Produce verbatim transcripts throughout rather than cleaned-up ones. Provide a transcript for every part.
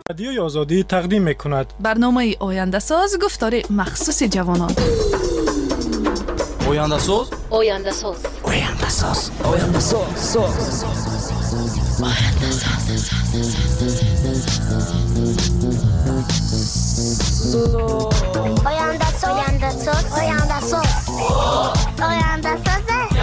رادیوی آزادی تقدیم می‌کند برنامه آینده ساز گفتار مخصوص جوانان. آینده ساز آینده ساز آینده ساز آینده ساز آینده ساز آینده ساز آینده ساز آینده ساز آینده ساز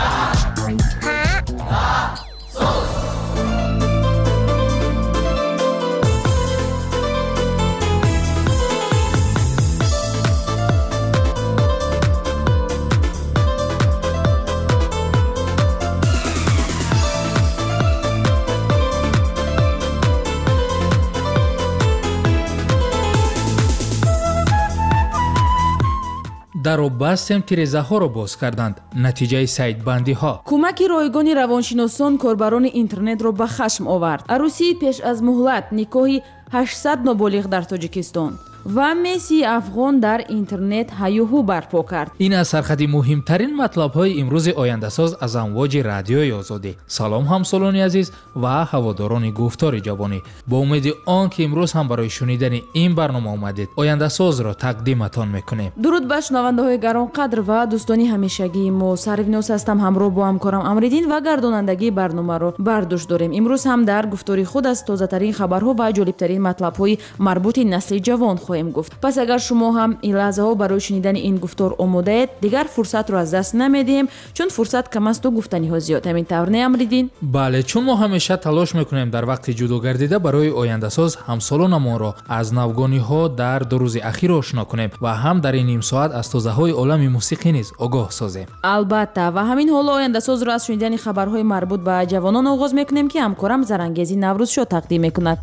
даро бастем тирезаҳоро боз карданд. натиҷаи сайтбандиҳо. кӯмаки ройгони равоншиносон корбарони интернетро ба хашм овард. арӯсии пеш аз муҳлат, никоҳи ҳаштсад ноболиғ дар тоҷикистон ва мессии афғон дар интернет ҳаюҳу барпо кард. ин аз сархати муҳимтарин матлабҳои имрӯзи ояндасоз аз амвоҷи радиои озодӣ. салом ҳамсолони азиз ва ҳаводорони гуфтори ҷавонӣ. бо умеди он ки имрӯз ҳам барои шунидани ин барнома омадед, ояндасозро тақдиматон мекунем. дуруд ба шунавандаҳои гаронқадр ва дӯстони ҳамешагии мо. Сарвинос ҳастам, ҳамроҳ бо ҳамкорам Амриддин ва гардонандагии барномаро бар дӯш дорем. имрӯз ҳам дар гуфтори худ аз тозатарин хабарҳо ва ҷолибтарин матлабҳои марбути насли ҷавон хоҳем гуфт. Пас агар шумо ҳам ин лаҳзаҳо барои шунидани ин гуфтор омодаед, дигар фурсатро аз даст намедиҳем, чун фурсат кам асту гуфтаниҳо зиёд. ҳамин тавр не Амриддин? бале, чун мо ҳамеша талош мекунем дар вақти ҷудо гардида барои ояндасоз ҳамсолонамонро аз навгониҳо дар ду рӯзи ахир ошно кунем ва ҳам дар ин нимсоат аз тозаҳои олами мусиқӣ низ огоҳ созем. албатта, ва ҳамин ҳоло ояндасозро аз шунидани хабарҳои марбут ба ҷавонон оғоз мекунем ки ҳамкорам Зарангези Наврӯзшо тақдим мекунад.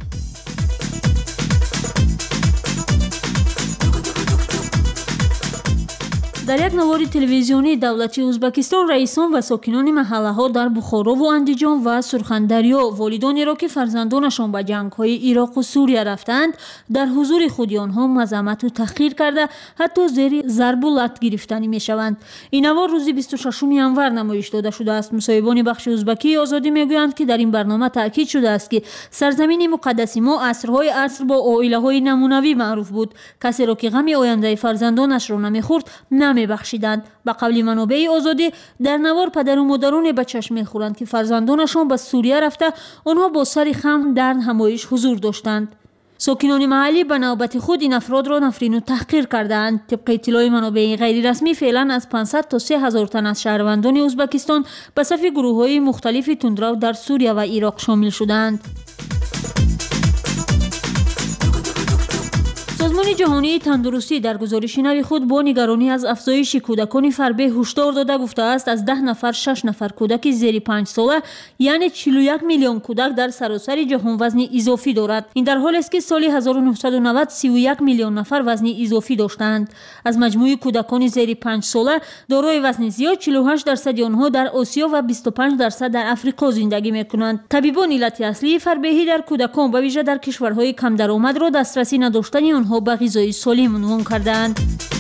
дар як навори телевизионии давлатии Узбекистон раисон ва сокинони маҳаллаҳо дар Бухорову Андиҷон ва Сурхандарё волидонеро ки фарзандонашон ба ҷангҳои Ироқу Сурия рафтанд, дар ҳузури худи онҳо мазаммату таҳқир карда ҳатто зери зарбу лат гирифтанӣ мешаванд. ин навор рӯзи бисту шашуми январ намоиш дода шудааст. мусоҳибони бахши узбакии озодӣ мегӯянд ки дар ин барнома таъкид шудааст ки сарзамини муқаддаси мо асрҳои аср бо оилаҳои намунавӣ маъруф буд. касеро ки ғами ояндаи фарзандонашро намехӯрд намебахшиданд. ба қавли манобеи озодӣ, дар навор падару модароне ба чашм мехӯранд ки фарзандонашон ба Сурия рафта, онҳо бо сари хам дар ҳамоиш ҳузур доштанд. сокинони маҳаллӣ ба навбати худ ин афродро нафрину таҳқир кардаанд. тибқи иттилои манобеи ғайрирасмӣ, феълан аз пансад то се ҳазор тан аз шаҳрвандони Узбекистон ба сафи гурӯҳҳои мухталифи тундрав дар Сурия ва Ироқ шомил шуданд. созмони ҷаҳонии тандурустӣ дар гузориши нави худ бо нигаронӣ аз афзоиши кӯдакони фарбеҳ ҳушдор дода гуфтааст, аз даҳ нафар шаш нафар кӯдаки зери панҷсола, яъне чилу як миллион кӯдак дар саросари ҷаҳон вазни изофӣ дорад. ин дар ҳолест ки соли ҳазору нуҳсаду навад сию як миллион нафар вазни изофӣ доштанд. аз маҷмӯи кӯдакони зери панҷсола дорои вазни зиёд, чилу ҳашт дарсади онҳо дар Осиё ва бисту панҷ дарсад дар Африқо зиндагӣ мекунанд. табибон иллати аслии фарбеҳӣ дар кӯдакон ба виҷа дар кишварҳои камдаромадро дастрасӣ надоштани онҳо ба ғизои солим унвон карданд.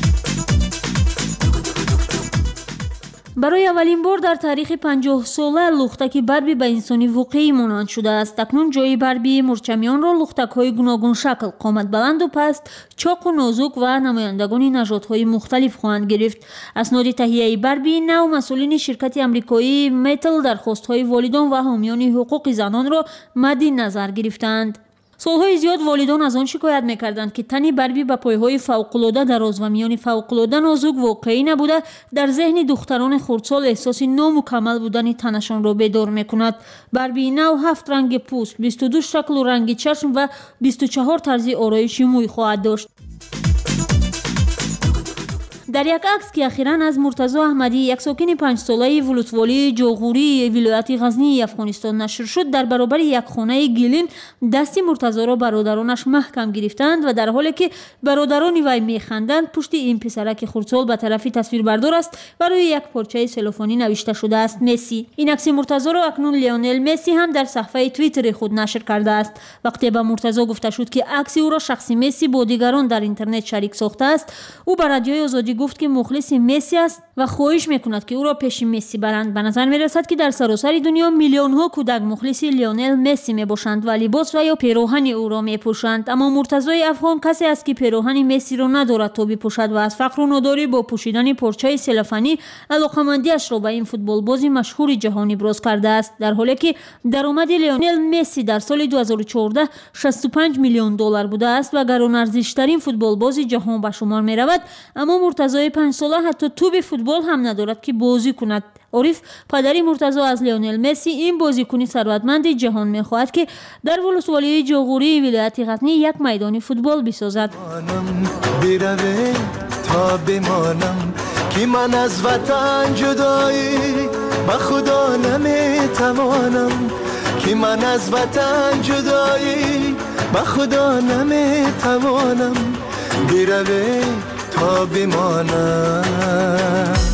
барои аввалин бор дар таърихи панҷоҳсола лухтаки барби ба инсонӣ воқеӣ монанд шудааст. акнун ҷои барби мурчамиёнро лухтакҳои гуногун шакл, қоматбаланду паст, чоқу нозук ва намояндагони нажодҳои мухталиф хоҳанд гирифт. асноди таҳияи барби нав масъулини ширкати амрикоии Метл дархостҳои волидон ва ҳомиёни ҳуқуқи занонро мадди назар гирифтанд. солҳои зиёд волидон аз он шикоят мекарданд ки тани барби ба пойҳои фавқулода дароз ва миёни фавқулода нозук воқеӣ набуда, дар зеҳни духтарони хурдсол эҳсоси номукаммал будани танашонро бедор мекунад. барбии нав ҳафт ранги пӯст, бисту ду шаклу ранги чашм ва бисту чаҳор тарзи ороиши мӯй хоҳад дошт. дар як акс ки ахиран аз Муртазо Аҳмадӣ, як сокини панҷсолаи вулутволии ҷоғурии вилояти Ғазнии Афғонистон нашр шуд, дар баробари як хонаи гилин дасти Муртазоро бародаронаш маҳкам гирифтанд ва дар ҳоле ки бародарони вай механданд, пушти ин писараки хурдсол ба тарафи тасвирбардор аст ва рӯи як порчаи селофонӣ навишта шудааст Месси. ин акси Муртазоро акнун Леонел Месси ҳам дар саҳфаи твиттери худ нашр кардааст. вақте ба Муртазо гуфта шуд ки акси ӯро шахси Месси бо дигарон дар интернет шарик сохтааст, ӯ ба радиои озодӣ گفت که مخلص مسی است و خواهش میکند که او را پیش مسی برند. به نظر میرسد که در سراسر دنیا میلیون ها کودک مخلص لیونل مسی میباشند و لباس و یا پیراهن او را میپوشند، اما مرتضی افغان کسی است که پیراهن مسی را ندارد تا بپوشد و از فقر و نداری با پوشیدن پرچه سلفانی علاقمندیش را به این فوتبال بازی مشهور جهانی ابراز کرده است، در حالی که درآمد لیونل مسی در سال دو هزار و چهارده شصت و پنج میلیون دلار بوده است و گران ارزشترین فوتبال باز جهان به شمار می رود. اما مرتضی پنج ساله حتی توپ فوتبال هم ندارد که بازی کند. عارف پدری مرتضی از لیونل مسی این بازیکن ثروتمند جهان می خواهد که در ولسوالی جاغوری ولایت غزنی یک میدان فوتبال بسازد. بیروه تا بمانم که من از وطن جدایی به خدا نمیتوانم، که من از وطن جدایی به خدا نمیتوانم، بیروه تا بمانم.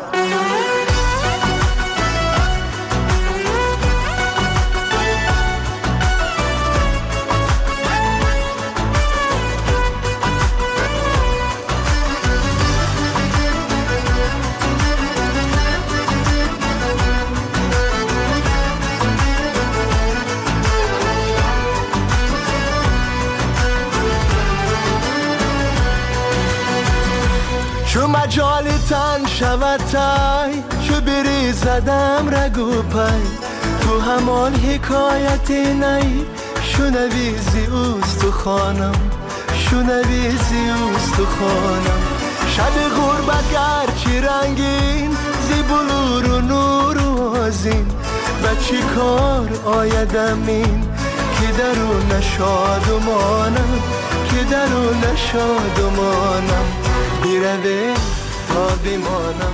چو مجال تن شود تای، چو بری زدم رگو پای، تو همان حکایت نی شنویزی اوست تو خانم، شنویزی اوست تو خانم. شب غربت گرچی رنگین زی بلور و نور و آزین، و چی کار آیدم این که درو نشاد و مانم، که درو نشاد و مانم، بیروه تا بمانم،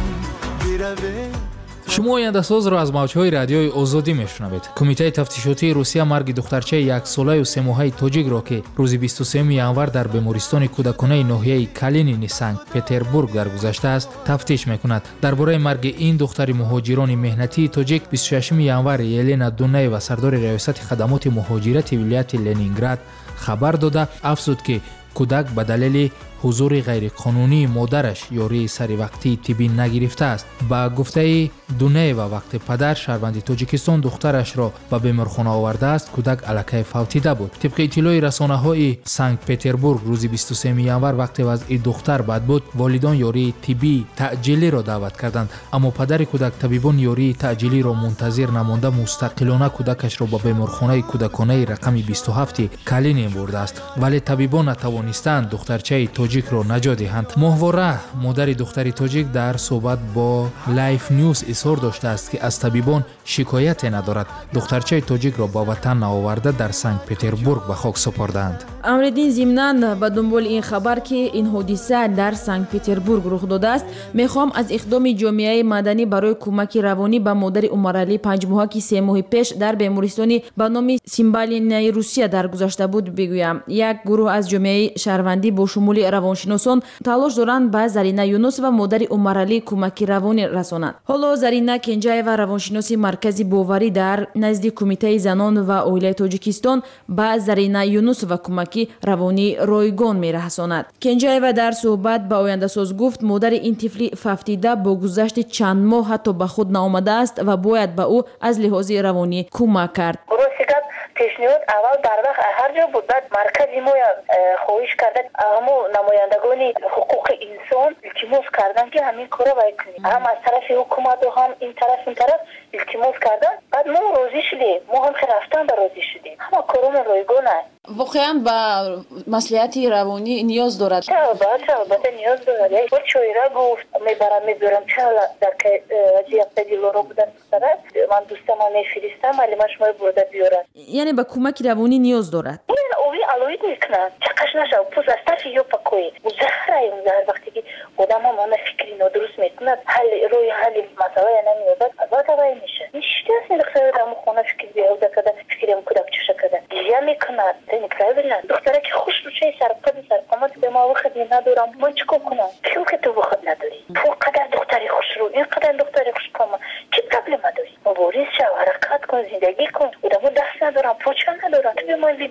بیروه. شما آینده‌ساز را از موج‌های رادیوی آزادی میشنوید. کمیته تفتیشاتی روسیه مرگ دخترچه یک ساله و سه ماهه تاجیک را که روز بیست و سوم ینور در بیمارستان کودکانه ناحیه کالینین سنت پتربورگ درگذشته است تفتیش میکند. درباره مرگ این دختر مهاجران مهنتی تاجیک بیست و ششم ینور یلنا دونایوا سردار ریاست خدمات مهاجرت ولایت لنینگراد خبر داده افزود که کودک به دلیل حضور غیرقانونی مادرش یاری سری وقتی طبی نگرفته است. با گفته دونایوا وقت پدر شهروند تاجیکستان دخترش را به بیمارخانه آورده است، کودک الکی فوتیده بود. طبق اطلاع رسانه‌های سنت پتربورگ روز بیست و سوم ینور وقتی وضع دختر بد بود، والدان یاری طبی تعجیلی را دعوت کردند، اما پدر کودک طبیبان یاری تعجیلی را منتظر نمانده مستقلانه کودکش را به بیمارخانه کودکانه رقم بیست و هفت کالینین برده است، ولی طبیبان نتوانستند دخترچه تاجیک را نجات دهند. ماهواره مادر دختر تاجیک در صحبت با لایف نیوز اظهار داشته است که از طبیبان شکایت ندارد. دخترچه تاجیک را با وطن آورده در سنت پتربورگ به خاک سپردند. امردین ضمناً به دنبال این خبر که این حادثه در سنت پتربورگ رخ داده است، میخوام از اقدام جامعه مدنی برای کمک روانی به مادر عمرعلی پنج ماهه که سه ماه پیش در بیمارستانی به نام سیمبالین روسیه درگذشته بود بگویم. یک گروه از جامعه شهروندی با شمول روانشناسان تلاش دارند به زرینه یونس و مادر عمرعلی کمک روانی رسانند. حالا زرینه کنجایوا روانشناس مرکزی باوری در نزد کمیته زنان و اویله تاجیکستان به زرینه یونس و کمک روانی رایگان میرساند. کنجایوا در صحبت با آینده‌ساز گفت مادر این طفل ففتیده با گذشت چند ماه حتی به خود نآمده است و باید به او از لحاظ روانی کمک کرد. پیشنهاد اول در وقت هر جا بود، بعد مرکزی ما خواهش کرده همو نمایندگان حقوق انسان التماس کردن که همین کارا باید کنیم، هم از طرف حکومت و هم این طرف این طرف التماس کردن، بعد ما راضی شدیم، ما هم که رفتن راضی شدیم، همه کارون رایگانه. واقعا با مصلحت روانی نیاز دارد. چه البته البته نیاز دارد. یک بار چویره گفت میبرم میبرم چه در که وضعیت دیلورو بودن سره من دوستم هم میفرستم ولی من شما برده بیارن، یعنی با کمک روانی نیاز دارد. این اوی علوید میکنن چقش نشه پوز از طرف یا پاکوی مزهره اون زهر وقتی که آدم هم همه فکری نادرست میکنند حل روی حل مسئله نمیادد از وقت باید میشه نیشتی هست این دختره در مخونه فکر بیاوده کده فکریم کودک چشه کده دیگه میکنند نکرای بلند دختره که خوش رو چه سرقد سرقامت به ما وقت ندارم من چکو کنم کیو که تو وقت نداری تو قدر دختری خوش رو این قدر دختری خوش کامه چی پرابلم داری مبارز شو حرکت کن زندگی کن آدمو دست ندارم پوچه ندارم تو به ما ویدیو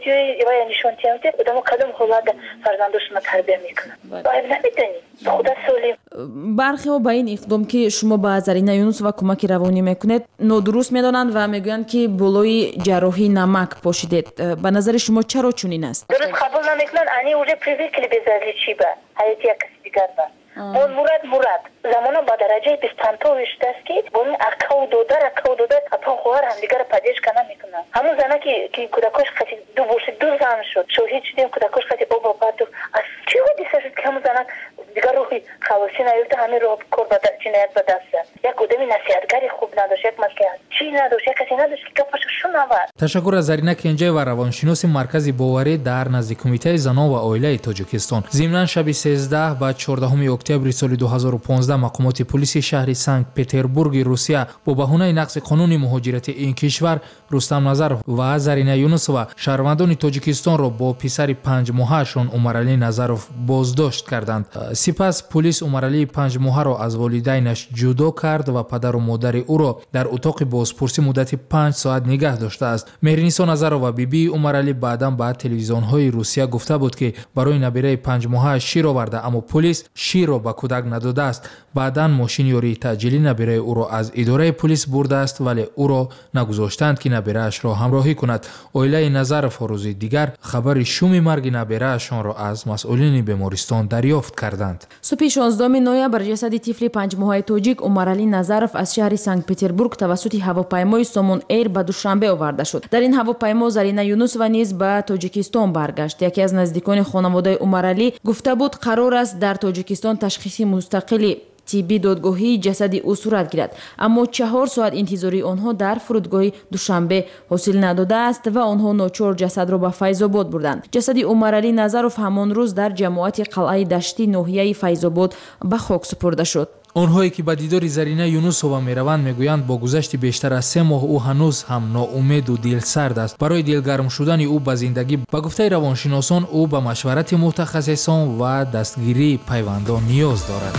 ویدیوی یا نشون میده آدم کدام حالت فرزندشون تربیت میکنن باید نمیدونی خدا سولیم. برخی ها با این اقدام که شما با زرینه یونس و کمک روانی میکنید نادرست میدانند و میگویند که بلوی جراحی نمک پاشیدید. به نظر شما چرا چنین است؟ درست قبول نمیکنن. انی اوج پریوی کلی بزرگی چی با حیاتی یک کسی دیگر با اون مراد مراد زمانا با درجه بیست و پنج وشته است که اون اکا و دودر اکا و دودر اپا خوار هم دیگر پدیش کنه میکنن. همون زنه که که کودکش خیلی دو بوش دو زن شد شوهید شدیم کودکش خیلی بابا بادو از چی و دیسه شد که همون زنه دیگر روحی خلاصی نیفته همین روح کور به جنایت به دست یک آدمی نصیحتگری خوب نداشت یک مسکن چی نداشت یک کسی نداشت که کفش شو نبرد. تشکر از زرینه کنجی و روانشناس مرکز باوری در نزد کمیته زنان و عائله تاجیکستان. ضمن شب سیزده و چهاردهم اکتبر سال دو هزار و پانزده مقامات پلیس شهر سنت پتربورگ روسیه با بهانه نقض قانون مهاجرت این کشور رستم نظرов و زرینه یونسова شهروندان تاجیکستان را با پسر پنج ماهه‌شان عمرعلی نظرов بازداشت کردند. سپس پلیس عمرعلی پنج ماهه را از والدینش جدا کرد و پدر و مادر او را در اتاق بازپرسی مدت پنج ساعت نگه داشته است. مهرنیسا نظرова بیبی عمرعلی بعدا به تلویزیون‌های روسیه گفته بود که برای نبیره پنج ماهه شیر آورده اما پلیس شیر را به کودک نداده است. بعدا ماشین یاری تأجیلی نبیره او را از اداره پلیس برده است ولی او را نگذاشتند که نبیره‌اش را همراهی کند. عائله نظرov روز دیگر خبر شوم مرگ نبیره‌شان را از مسئولین بیمارستان دریافت کردند. صبح شانزدهم نوامبر جسد طفل پنج ماهه تاجیک عمرعلی نظرov از شهر سنت پتربورگ توسط هواپیمای سامون ایر به دوشنبه آورده شد. در این هواپیما زرینه یونس و نیز به تاجیکستان برگشت. یکی از نزدیکان خانواده عمرعلی گفته بود قرار است در تاجیکستان تشخیص مستقلی تیبی دادگاهی جسد او صورت گیرد اما چهار ساعت انتظاری آنها در فرودگاه دوشنبه حاصل نداده است و آنها ناچار جسد را به فیض‌آباد بردند. جسد عمرعلی نظرov همان روز در جماعت قلعه دشتی ناحیه فیض‌آباد به خاک سپرده شد. آنهایی که به دیدار زرینه یونسova میروند میگویند با گذشت بیشتر از سه ماه او هنوز هم ناامید و دلسرد است. برای دلگرم شدن او به زندگی به گفته روانشناسان او به مشورت متخصصان و دستگیری پیوندان نیاز دارد.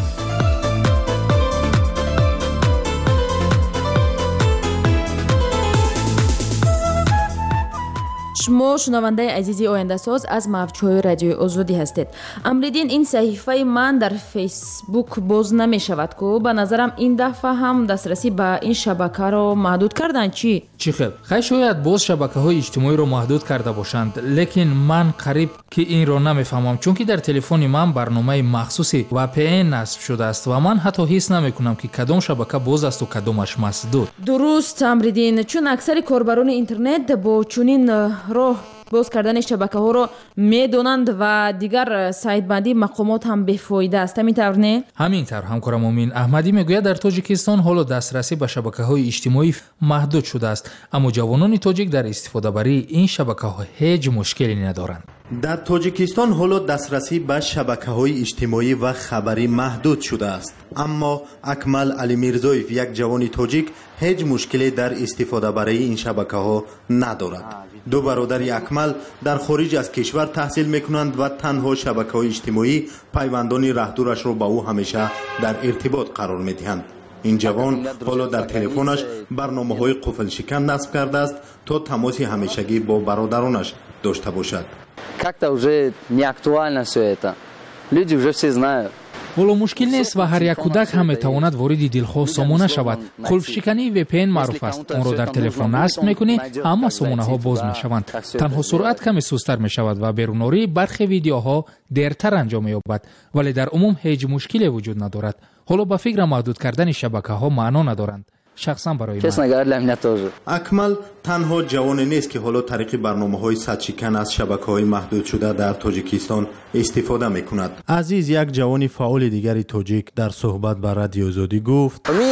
شما شنونده عزیزی آینده ساز از موج‌های رادیوی آزادی هستید. امریدین این صحیفه من در فیسبوک باز نمی شود که به نظرم این دفعه هم دسترسی به این شبکه را محدود کردن. چی؟ چی خیلی؟ خیلی شاید باز شبکه های اجتماعی را محدود کرده باشند لیکن من قریب که این را نمیفهمم چون که در تلفن من برنامه مخصوصی و پی این نصب شده است و من حتی حس نمی کنم که کدام شبکه باز است و کدامش مسدود. درست امریدین، چون اکثر کاربران اینترنت با چنین راه باز کردن شبکه ها را میدونند و دیگر سایت بندی مقامات هم بیفایده است. همین طور نه؟ همین طور همکارم امین احمدی میگوید در تاجیکستان حالا دسترسی به شبکه های اجتماعی محدود شده است اما جوانان تاجیک در استفاده بری این شبکه ها هیچ مشکلی ندارند. در تاجیکستان حالا دسترسی به شبکه‌های اجتماعی و خبری محدود شده است اما اکمل علی میرزایف یک جوان تاجیک هیچ مشکلی در استفاده برای این شبکه‌ها ندارد. دو برادر اکمل در خارج از کشور تحصیل میکنند و تنها شبکه‌های اجتماعی پیوندان راهدورش را با او همیشه در ارتباط قرار میدهند. این جوان حالا در تلفنش برنامه‌های قفل شکن نصب کرده است تا تماس همیشگی با برادرانش داشته باشد. Как-то уже не актуально все это. Люди уже все знают. ولو مشکل نیست و هر یک کودک هم میتواند وارد دلخواه سامانه شود. قلف شکنی وی پی ان معروف است. آن را در تلفن نصب میکنی اما سامانه ها باز میشوند. تنها سرعت کمی سست‌تر میشود و بیروناری برخی ویدیوها دیرتر انجام مییابد ولی در عموم هیچ مشکلی وجود ندارد. حالا با فکر محدود کردن شبکه ها معنا ندارند. شخصا برای من اکمل تنها جوانی نیست که حالا طریق برنامه‌های صدشکن از شبکه‌های محدود شده در تاجیکستان استفاده می‌کند. عزیز یک جوانی فعال دیگری تاجیک در صحبت با رادیو آزادی گفت: امی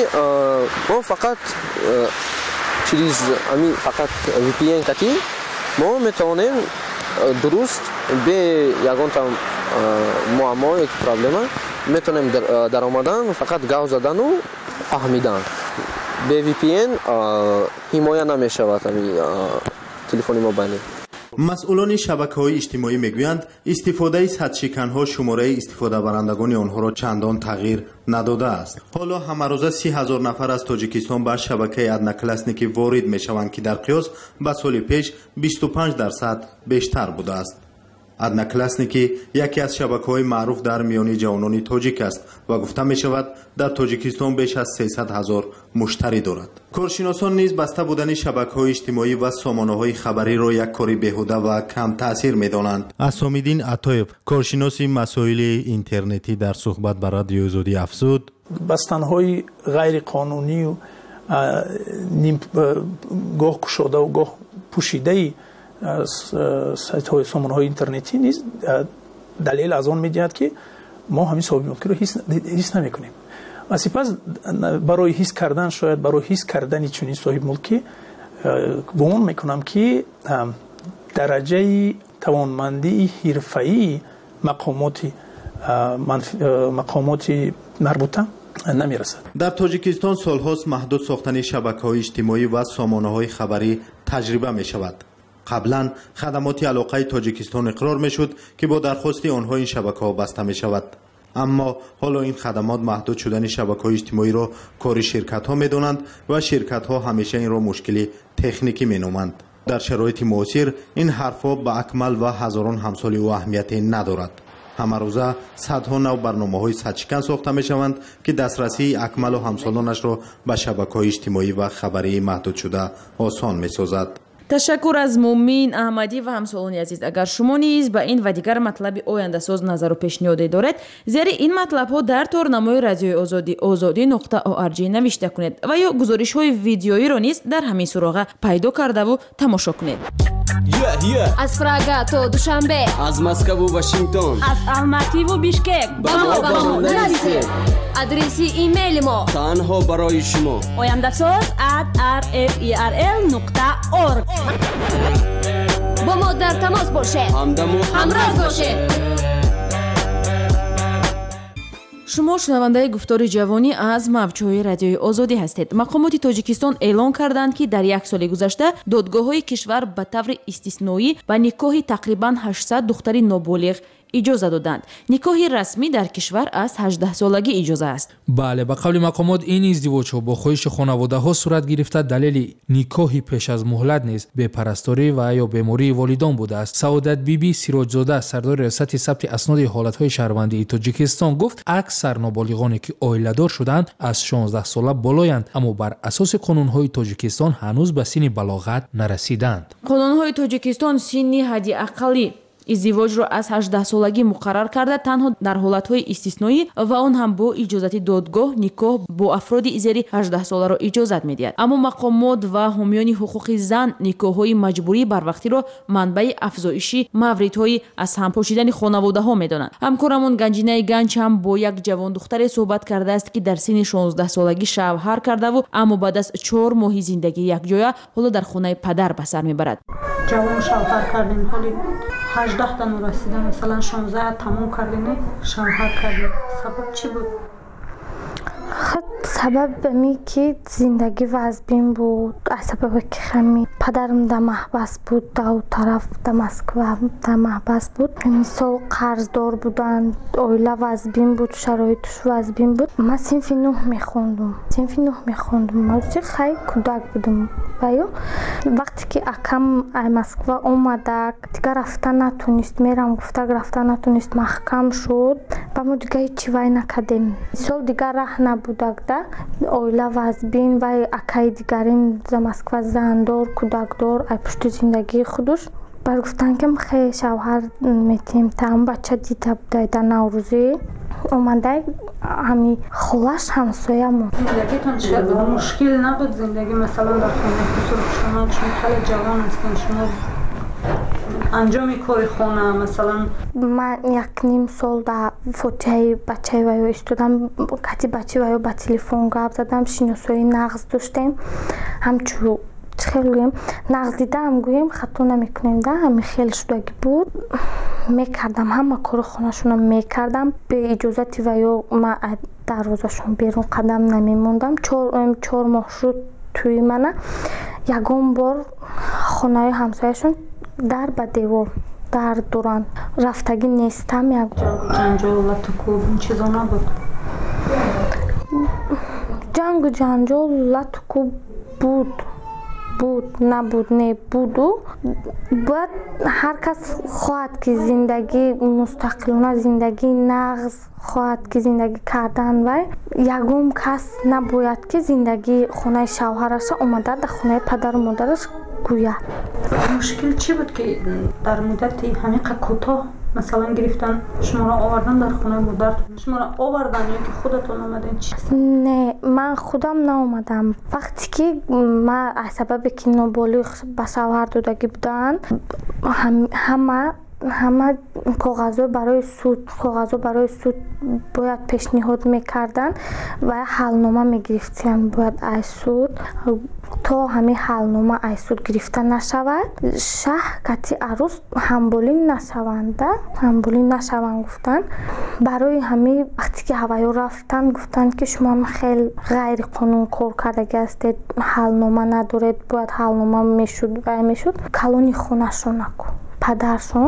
ما فقط چیز امی فقط وی پی ان کتی ما میتونیم درست به یگان تا معما یک پرابلم میتونیم در آمدن فقط گاو زدن و فهمیدن. به وی پی ان حمایه نمیشود امی تلفن موبایل. مسئولان شبکه‌های اجتماعی میگویند استفاده صدشکن‌ها شماره استفاده برندگان آنها را چندان تغییر نداده است. حالا همروزه سی هزار نفر از تاجیکستان به شبکه ادناکلاسنیکی وارد میشوند که در قیاس به سال پیش بیست و پنج درصد بیشتر بوده است. ادناکلاسنیکی یکی از شبکه‌های معروف در میان جوانان تاجیک است و گفته می شود در تاجیکستان بیش از سیصد هزار مشتری دارد. کارشناسان نیز بسته بودن شبکه‌های اجتماعی و سامانه‌های خبری را یک کاری بیهوده و کم تاثیر می‌دانند. اسام‌الدین عطایف، کارشناس مسائل اینترنتی، در صحبت با رادیو آزادی افزود: بستن‌های غیر قانونی و نیم گاه گشوده و گاه پوشیده سایت های سامانه های اینترنتی نیز دلیل از آن می‌دهد که ما همین صاحب ملکی رو حس نمی کنیم و سپس برای حس کردن شاید برای حس کردن چنین صاحب ملکی گمان میکنم که درجه توانمندی حرفه‌ای مقامات مقامات مربوطه نمیرسد. در تاجیکستان سالهاست محدود ساختن شبکه‌های اجتماعی و سامانه‌های خبری تجربه می‌شود. قبلا خدمات علاقه تاجیکستان اقرار میشد که با درخواست آنها این شبکه‌ها بسته می شود، اما حالا این خدمات محدود شدن شبکه‌های اجتماعی را کار شرکت‌ها می‌دانند و شرکت‌ها همیشه این را مشکلی تکنیکی می‌نامند. در شرایط معاصر این حرف‌ها به اکمل و هزاران همسال او اهمیتی ندارد. همه روزه صدها نو برنامه‌های صدشکن ساخته می‌شوند که دسترسی اکمل و همسالانش را به شبکه‌های اجتماعی و خبری محدود شده آسان می‌سازد. تشکر از مومین احمدی و همسالانی عزیز. اگر شما نیز به این و دیگر مطلب آینده‌ساز نظر و پیشنهادی دارید، زیر این مطلب‌ها در تورنمای رادیوی آزادی آزادی نقطه او ار جی نوشته کنید و یا گزارش‌های ویدیویی را نیز در همین سراغ پیدا کرده و تماشا کنید. Yeah, yeah. از پراگا تا دوشنبه، از مسکو و واشنگتن، از الماتی و بیشکک، با ما با ما نویسید. آدرسی ایمیل ما تنها برای شما oyandasaz at r f e r l نقطه org. با ما در تماس باشید، همراه باشید. شما شنونده گفتار جوانی از موج‌های رادیوی آزادی هستید. مقامات تاجیکستان اعلام کردند که در یک سال گذشته دادگاه‌های کشور به طور استثنایی به نکاح تقریباً هشتصد دختر نابالغ اجازه دادند. نکاح رسمی در کشور از هجده سالگی اجازه است. بله، به قول مقامات این ازدواج‌ها با خواهش خانواده‌ها صورت گرفته دلیل نکاح پیش از مهلت نیز بپرستاری و یا بیماری والدان بوده است. سعادت بیبی سیراجزاده سردار ریاست ثبت اسناد حالت‌های شهروندی تاجیکستان گفت اکثر نابالغانی که عائله‌دار شدند از شانزده ساله بالایند، اما بر اساس قانون‌های تاجیکستان هنوز به سن بلاغت نرسیدند. قانون‌های تاجیکستان سن حداقلی ازدواج را از هجده سالگی مقرر کرده، تنها در حالت‌های استثنایی و آن هم با اجازت دادگاه نکاح با افراد زیر هجده ساله را اجازت می‌دهد. اما مقامات و حامیان حقوق زن نکاح‌های مجبوری بر وقتی را منبع افزایش موردهای از هم پاشیدن خانواده‌ها می‌دانند. همکارمون گنجینه گنج هم با یک جوان دختر صحبت کرده است که در سن شانزده سالگی شوهر کرده و اما بعد از چهار ماه زندگی یکجا حالا در خانه پدر به سر می‌برد. جوان شوهر کردیم، حالی هجده تا نو رسیده، مثلا شانزده تموم کردیم شوهر کردیم. سبب چی بود؟ خب سبب می که زندگی وزبین بود، از سبب که خمی پدرم در محبس بود، در طرف در مسکو در محبس بود. مثال قرضدار بودن، اویله وزبین بود، شرایطش وزبین بود. من صنف نه میخوندم صنف نه میخوندم من خیلی کودک بودم و یا وقتی که اکم مسکو اومده دیگه رفتن نتونست، میرم گفته رفتن نتونست، محکم شد و ما دیگه هیچی وای نکردیم. سال دیگه راه نبودک ده اویله وزبین و اکای دیگرین در مسکو زندار کودکدار ای پشت زندگی خودش بر گفتن که خیلی شوهر میتیم تام بچه دیده بوده در نوروزی اومده همی خلاش همسایمون. زندگیتون چقدر مشکل نبود؟ زندگی مثلا در خونه شما چون خیلی جوان هستین، شما انجام کار خونه مثلا من یک نیم سال در فوتیای بچه ویو استودم، کتی بچه ویو با تلفن گپ زدم، شناسایی نقض داشتیم، همچون خیلی گویم نقض دیدم گویم خطا نمیکنیم ده همه خیلی شدگی بود میکردم، همه کار خونه شونم میکردم به اجازت ویو من دروازشون بیرون قدم نمیموندم. چهار چهار ماه شد توی منه یکم بار خونه همسایشون дар ба девор дар дуран рафтагӣ нестам. як ҷанҷол латуку ин чизо набуд? ҷангу ҷанҷол латуку буд буд набуд не буду. бояд ҳар кас хоҳад ки зиндагӣ мустақилона зиндагӣ нағз хоҳад ки зиндагӣ кардан вай ягон кас набояд ки зиндагии хонаи шавҳараша омада дар хонаи падару модараш гӯяд. мушкил чӣ буд ки дар муддати ҳамиқа кӯтоҳ масалан гирифтан шуморо овардан дар хонаи модаратон? шуморо овардан ё ки худатон омаден? Не, ман худам наомадам. вақте ки ман аз сабабе ки ноболиғ ба шавҳар додагӣ буданд ҳама ҳама коғазҳо барои суд коғазҳо барои суд бояд пешниҳод мекарданд ва ҳалнома мегирифтанд. бояд ай суд то ҳамин ҳалнома ай суд гирифта нашавад шаҳр кати арӯс ҳамболӣ нашаванда ҳамболӣ нашаванд гуфтанд. барои ҳамин вақте ки ҳаваё рафтанд гуфтанд ки шумо ғайриқонун кор кардагӣ ҳастед, ҳалнома надоред, бояд ҳалнома мешуд вай мешуд калони хонашон наку. падаршон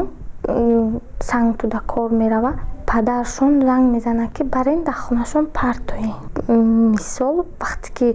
сангтуда кор мерава. падаршон занг мезанад ки барен дар хонашон партоен. мисол вақте ки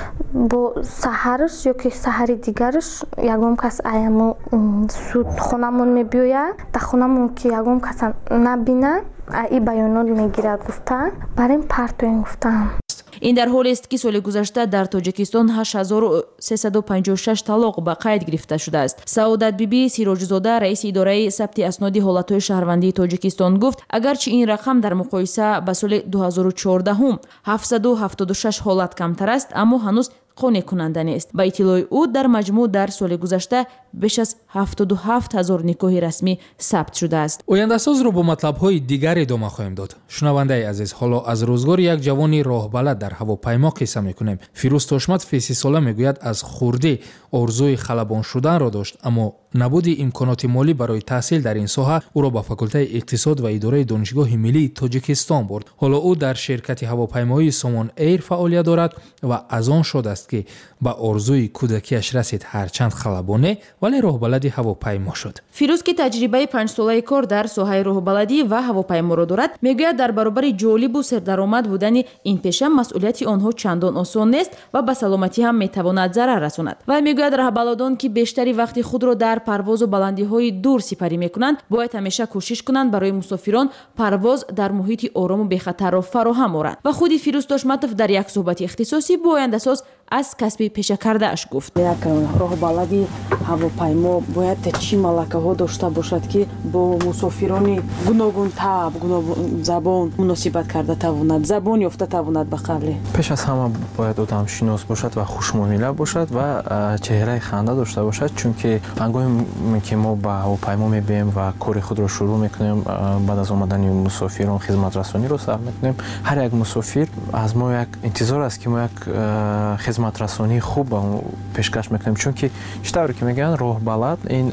бо саҳарш ё ки саҳари дигарш ягон кас аяму суд хонамон мебиёяд дар хонамон ки ягон каса набинад и баёнот мегирад гуфтанд барен партоен гуфтанд. ин дар ҳолест ки соли гузашта дар тоҷикистон ҳашт ҳазору сесаду панҷоҳу шаш талоқ ба қайд гирифта шудааст. саодат биби сироҷзода раиси идораи сабти асноди ҳолатҳои шаҳрвандии тоҷикистон гуфт агарчи ин рақам дар муқоиса ба соли дуҳазору чордаҳум ҳафтсаду ҳафтоду шаш ҳолат камтар аст, аммо ҳанӯз қонеъкунанда нест. ба иттилои ӯ дар маҷмӯъ дар соли гузашта беш аз ҳафтоду ҳафт ҳазор никоҳи расмӣ сабт шудааст. ояндасозро бо матлабҳои дигар идома хоҳем дод. шунавандаи азиз, ҳоло аз рӯзгори як ҷавони роҳбалад дар ҳавопаймо қисса мекунем. фирӯз тошматов фисисола мегӯяд аз хурдӣ орзуи халабон шуданро дошт, аммо набуди имконоти молӣ барои таҳсил дар ин соҳа ӯро ба факултаи иқтисод ва идораи донишгоҳи миллии тоҷикистон бурд. ҳоло ӯ дар ширкати ҳавопаймоии Somon Air фаъолият дорад ва аз он шод аст ки ба орзуи кӯдакиаш расид, ҳарчанд халабоне вале роҳбалади ҳавопаймо шуд. фирӯз ки таҷрибаи панҷсолаи кор дар соҳаи роҳбаладӣ ва ҳавопайморо дорад, мегӯяд дар баробари ҷолибу сердаромад будани ин пеша масъулияти онҳо чандон осон нест ва ба саломатӣ ҳам метавонад зарар расонад. вай мегӯяд раҳбалодон ки бештари вақти худро дар парвозу баландиҳои дур сипарӣ мекунанд, бояд ҳамеша кӯшиш кунанд барои мусофирон парвоз дар муҳити орому бехатарро фароҳам оранд. ва худи фирӯз тошматов дар як суҳбати ихтисосӣ бо ояндасоз аз касби пешакардааш гуфт. як роҳбалади ҳавопаймо бояд чӣ малакаҳо дошта бошад ки бо мусофирони гуногун таб гуногун забон муносибат карда тавонад, забон ёфта тавонад ба қавле? пеш аз ҳама бояд одамшинос бошад ва хушмуомила бошад ва чеҳраи ханда дошта бошад, чунки ҳангоме ки мо ба ҳавопаймо мебием ва кори худро шурӯъ мекунем, баъд аз омадани мусофирон хизматрасониро сар мекунем, ҳар як мусофир аз мо як интизор аст ки мо як хизматрасонии хуб ба пешкаш мекунем, чунки чӣ тавре ки мегӯянд роҳбалад ин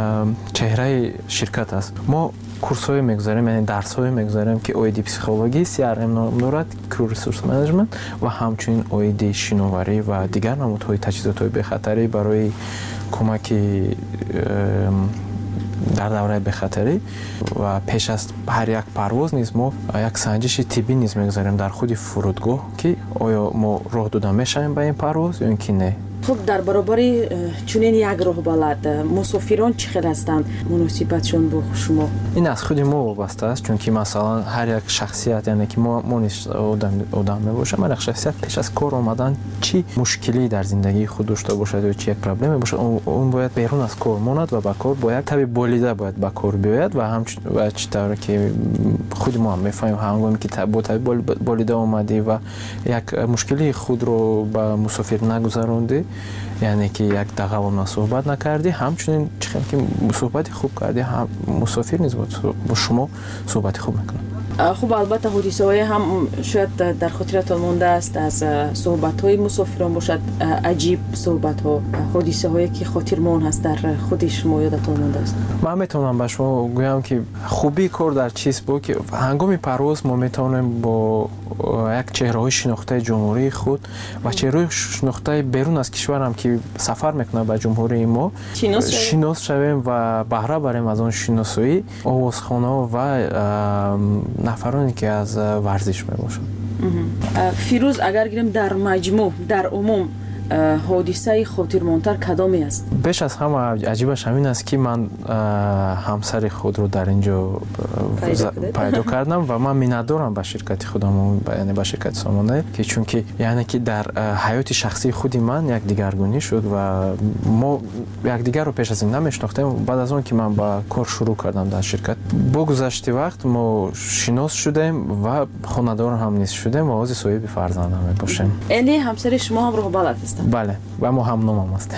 чеҳраи ширкат аст. мо курсҳое мегузарем, яъне дарсҳое мегузарем ки оиди психологӣ, си ар эм ном дорад, crew resource management ва ҳамчунин оиди шиноварӣ ва дигар намудҳои таҷҳизотҳои бехатарӣ барои кӯмаки дар давраи бехатарӣ. ва пеш аз ҳар як парвоз низ мо як санҷиши тиббӣ низ мегузарем дар худи фурудгоҳ ки оё мо роҳ дода мешавем ба ин парвоз ё ин ки не. хуб, дар баробари чунин як роҳбалад мусофирон чӣ хел ҳастанд муносибатшон бо шумо? ин аз худи мо вобаста аст, чунки масалан ҳар як шахсият, яъне ки мо мо низ одам мебошам, ҳар як шахсият пеш аз кор омадан чӣ мушкилӣ дар зиндагии худ дошта бошад ё чӣ як проблеме бошад, он бояд берун аз кор монад ва ба кор бояд таби болида бояд ба кор биёяд ва ва чӣ тавре ки худи мо ҳам мефаҳмем ҳангоме ки бо таби болида омадӣ ва як мушкилии худро ба мусофир нагузарондӣ, яъне ки як дағавона суҳбат накардӣ, ҳамчунин чӣ хел ки суҳбати хуб кардӣ, мусофир низ бо шумо суҳбати хуб мекунад. хуб, албатта ҳодисаҳое ҳам шояд дар хотиратон мондааст аз суҳбатҳои мусофирон бошад, аҷиб суҳбатҳо, ҳодисаҳое ки хотирмон ҳаст дар худи шумо ёдатон мондааст? ман метавонам ба шумо гӯям ки хубии кор дар чист бо ки ҳангоми парвоз мо метавонем бо یک چهره‌های شناخته جمهوری خود و چهره‌های شناخته بیرون از کشورم که سفر میکنه به جمهوری ما شناس شویم و بهره بریم از آن شناسایی آوازخوان‌ها و نفرانی که از ورزش میباشند. فیروز اگر گیریم در مجموع در عموم حادثه خاطرمانتر کدامی است؟ بیش از همه عجیبش همین است که من همسر خود رو در اینجا پیدا کردم و من میندارم به شرکت خودم، یعنی به شرکت سامانه، که چون که یعنی که در حیات شخصی خودی من یک دیگرگونی شد و ما یکدیگر رو پیش از این نمیشناختیم. بعد از اون که من با کار شروع کردم در شرکت، با گذشت وقت ما شناس شدیم و خانه‌دار هم نیست شدیم و از صاحب فرزند هم باشیم. یعنی همسر شما هم راه بلد است؟ بله و ما هم نام هم هستیم.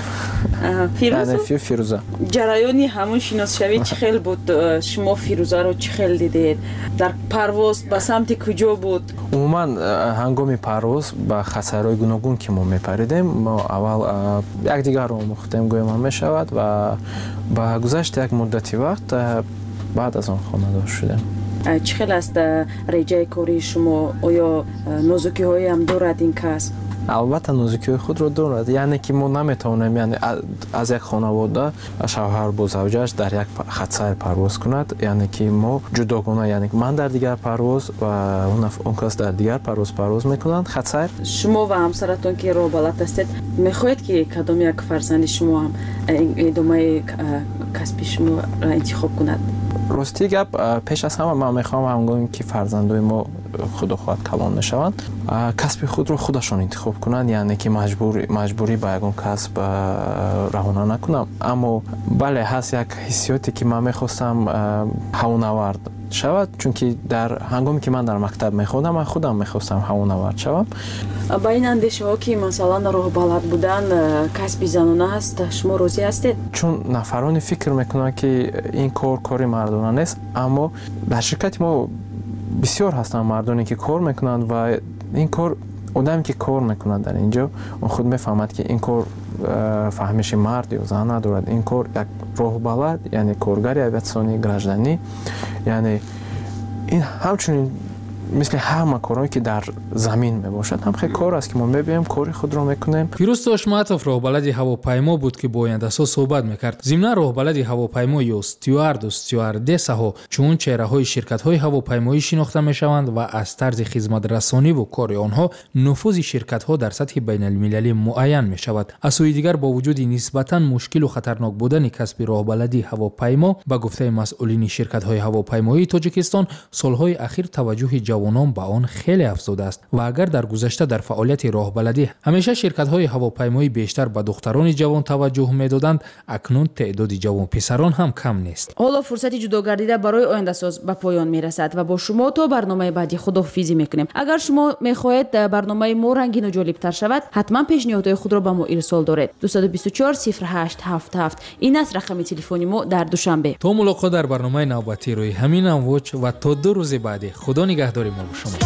فیروزه؟ فیروزه. جریانی همون شناس شوی چه خیلی بود؟ شما فیروزه رو چه خیلی دیدید؟ در پرواز به سمت کجا بود؟ عموما هنگام پرواز با خطرهای گوناگون که ما میپریدیم، ما اول یکدیگر رو مختم گویم هم میشود و با گذشت یک مدتی وقت بعد از آن خانه‌دار شدیم. چه خیلی است رجای کاری شما؟ آیا نازکی هایی هم دارد این کس؟ البته نازکی خود رو دارد، یعنی که ما نمیتونیم یعنی از یک خانواده شوهر با زوجش در یک خط پرواز کند، یعنی که ما جداگانه، یعنی من در دیگر پرواز و اون اون کس در دیگر پرواز پرواز میکنند خط سیر. شما و همسرتون که راه بلد هستید، میخواهید که کدام یک فرزند شما هم ادامه کسب شما را انتخاب کند؟ راستی گپ پیش از همه من میخوام هنگامی که فرزندای ما خدا خواهد کلان میشوند کسب خود رو خودشان انتخاب کنند، یعنی که مجبوری مجبوری به یگان کسب روانه نکنم. اما بله هست یک حسیاتی که من میخواستم هوانورد شود، چون که در هنگامی که من در مکتب میخوندم من خودم میخواستم هوانورد شوم. با این اندیشه ها که مثلا راه بلد بودن کسب زنانه است، شما راضی هستید؟ چون نفرانی فکر میکنن که این کار کاری مردانه نیست، اما در شرکت ما بسیار هستن مردانی که کار میکنند و این کار آدمی که کار میکنند در اینجا اون خود میفهمد که این کار فهمش مرد یا زن ندارد. این کار یک راه بلد، یعنی کارگری اویتسانی گراجدانی، یعنی این همچنین مثل همه کارهایی که در زمین میباشد هم خیلی کار است که ما میبینیم کاری خود رو میکنیم. فیروز توشماتов راهبلد هواپیما بود که با آینده‌ساز صحبت میکرد. ضمن راهبلد هواپیما یا استیوارد و استیواردس‌ها چون چهره‌های شرکت‌های هواپیمایی شناخته میشوند و از طرز خدمت رسانی و کار آنها نفوذ شرکت‌ها در سطح بین‌المللی معین میشود. از سوی دیگر با وجود نسبتاً مشکل و خطرناک بودن کسب راهبلدی هواپیما با گفته مسئولین شرکت‌های هواپیمایی تاجیکستان سال‌های اخیر توجه جوانان به آن خیلی افزوده است و اگر در گذشته در فعالیت راهبلدی همیشه شرکت‌های هواپیمایی بیشتر به دختران جوان توجه می‌دادند، اکنون تعداد جوان پسران هم کم نیست. حالا فرصت جدا گردیده برای آینده‌ساز به پایان میرسد و با شما تا برنامه بعدی خداحافظی میکنیم. اگر شما میخواهید برنامه ما رنگین و جالب‌تر شود، حتما پیشنهادهای خود را به ما ارسال دارید. دو دو چهار صفر هشت هفت هفت این است رقم تلفنی ما در دوشنبه. تا ملاقات در برنامه نوبتی روی همین امواج و تا دو روز بعدی. خدا نگهدار ما با شما.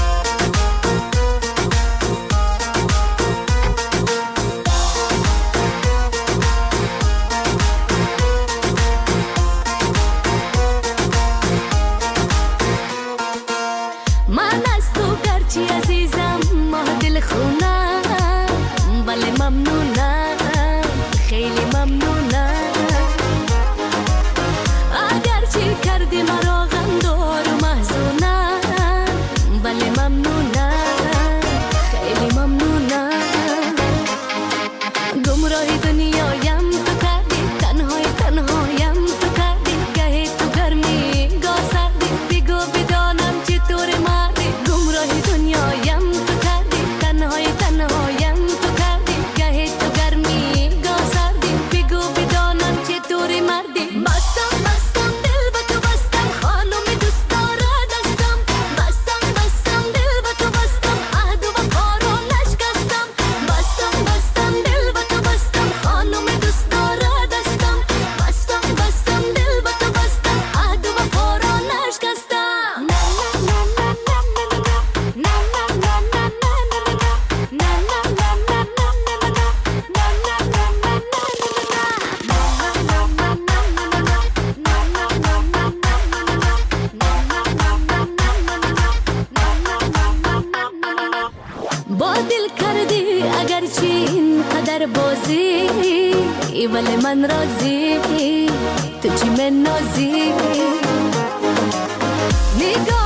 من از تو گرچه عزیزم ما دل خونم، ولی ممنونم، خیلی ممنونم. اگرچه کردی مرا غمدار و محزونم، ولی ممنونم، خیلی ممنونم. گمراهی دنیایم تو کردی، تنهای تنهایم تو کردی، گهی تو گرمی گاه سردی، بگو بدانم چطور مردی. گمراهی دنیایم تو کردی، تنهای سربازی ولی من راضی تو چی من نازی نگاه